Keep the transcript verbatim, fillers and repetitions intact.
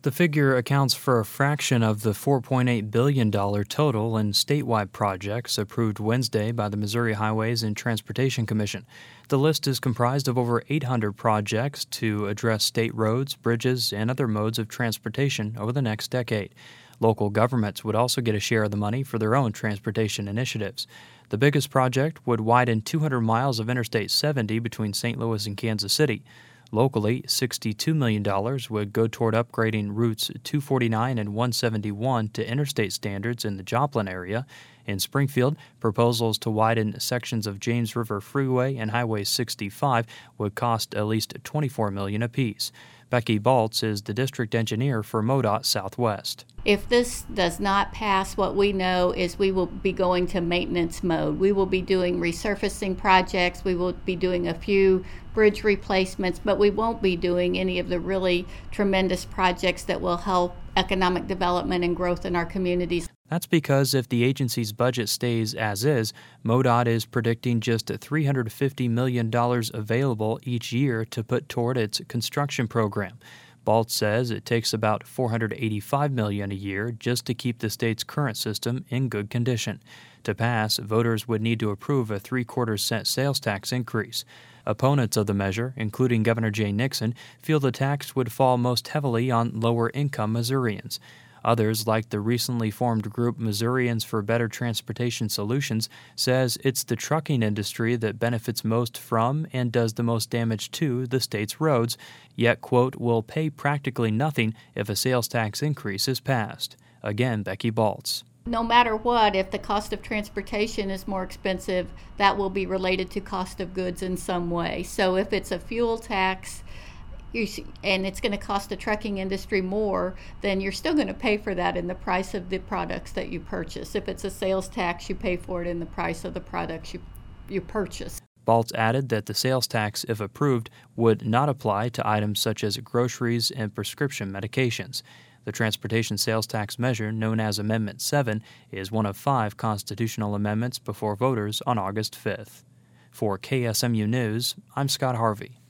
The figure accounts for a fraction of the four point eight billion dollars total in statewide projects approved Wednesday by the Missouri Highways and Transportation Commission. The list is comprised of over eight hundred projects to address state roads, bridges, and other modes of transportation over the next decade. Local governments would also get a share of the money for their own transportation initiatives. The biggest project would widen two hundred miles of Interstate seventy between Saint Louis and Kansas City. Locally, sixty-two million dollars would go toward upgrading routes two forty-nine and one seventy-one to interstate standards in the Joplin area. In Springfield, proposals to widen sections of James River Freeway and Highway sixty-five would cost at least twenty-four million dollars apiece. Becky Baltz is the district engineer for MoDOT Southwest. If this does not pass, what we know is we will be going to maintenance mode. We will be doing resurfacing projects. We will be doing a few bridge replacements, but we won't be doing any of the really tremendous projects that will help economic development and growth in our communities. That's because if the agency's budget stays as is, MoDOT is predicting just three hundred fifty million dollars available each year to put toward its construction program. Baltz says it takes about four hundred eighty-five million dollars a year just to keep the state's current system in good condition. To pass, voters would need to approve a three-quarters cent sales tax increase. Opponents of the measure, including Governor Jay Nixon, feel the tax would fall most heavily on lower-income Missourians. Others, like the recently formed group Missourians for Better Transportation Solutions, says it's the trucking industry that benefits most from and does the most damage to the state's roads, yet, quote, will pay practically nothing if a sales tax increase is passed. Again, Becky Baltz. No matter what, if the cost of transportation is more expensive, that will be related to cost of goods in some way. So if it's a fuel tax, You, and it's going to cost the trucking industry more, then you're still going to pay for that in the price of the products that you purchase. If it's a sales tax, you pay for it in the price of the products you, you purchase. Baltz added that the sales tax, if approved, would not apply to items such as groceries and prescription medications. The transportation sales tax measure, known as Amendment seven, is one of five constitutional amendments before voters on August fifth. For K S M U News, I'm Scott Harvey.